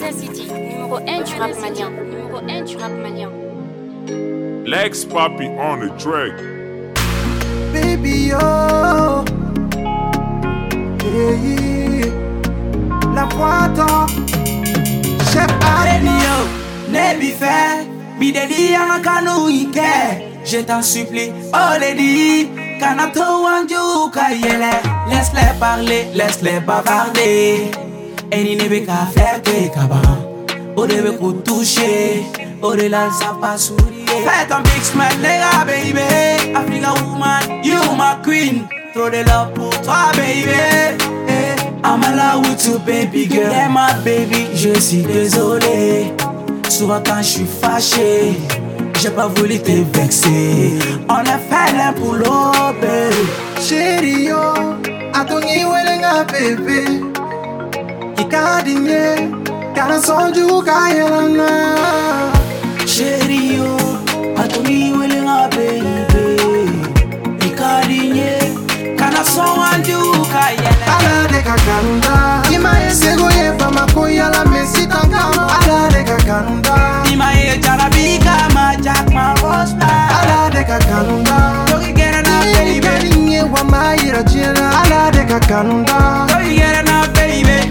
City, numéro 1 du rap malien. Numéro 1 du rap malien. Lex Papi on the track. Baby yo, hey, la voix chef Adenio, Nebi fait, Bideli Yamakano Ike. Je t'en supplie, oh lady, Kanato Wanju Kayele. Laisse-les parler, laisse-les bavarder. Et il ne veut qu'à faire que Kaban. Au début pour toucher, au-delà ça pas sourire. Fais ton big smile, nigga, baby. Africa woman, you my queen. Throw the love pour toi, baby. Hey, I'm in love with you, baby girl. Hey, my baby, je suis désolé. Souvent quand je suis fâché, j'ai pas voulu te vexer. On a fait l'un pour l'autre, baby. Chérie, yo, à ton niveau, baby. Ikadinye, kana sonju kayelana. Chérie, yo, à ton niveau, baby. Ikadinye, kana sonju kayelana. Ala de kakanda, ima esego ye fama koya la mesi tankama. Ala de kakanda, ima ye jarabika ma jack ma rosta. Ala de kakanda, yogi gerana baby. Ikadinye wa ma ira jela. Ala de kakanda, yogi gerana baby.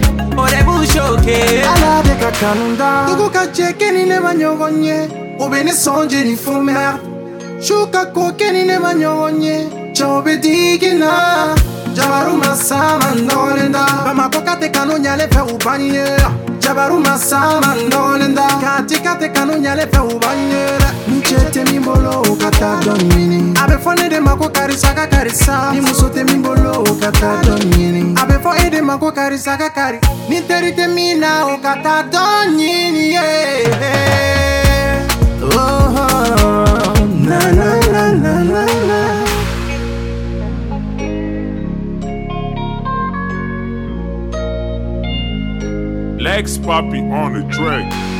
Ala de kakanunda Tugu kacheke ni ne manyogonye Obene sonje ni fumer Shuka koke ni ne manyogonye Chobe digina Jabaru masama ndolenda Bama koka te kano nyale fe ubanyera Jabaru masama ndolenda Katika te kano nyale fe ubanyera Mchete mimbolo kata domini Abe fone de mako karisa kakarisa Ni musote mimbolo kata domini Abe fone de mako karisa kakari Ni terite mina kata domini yeah. Oh, na na na na na na. Lex Papi on the track.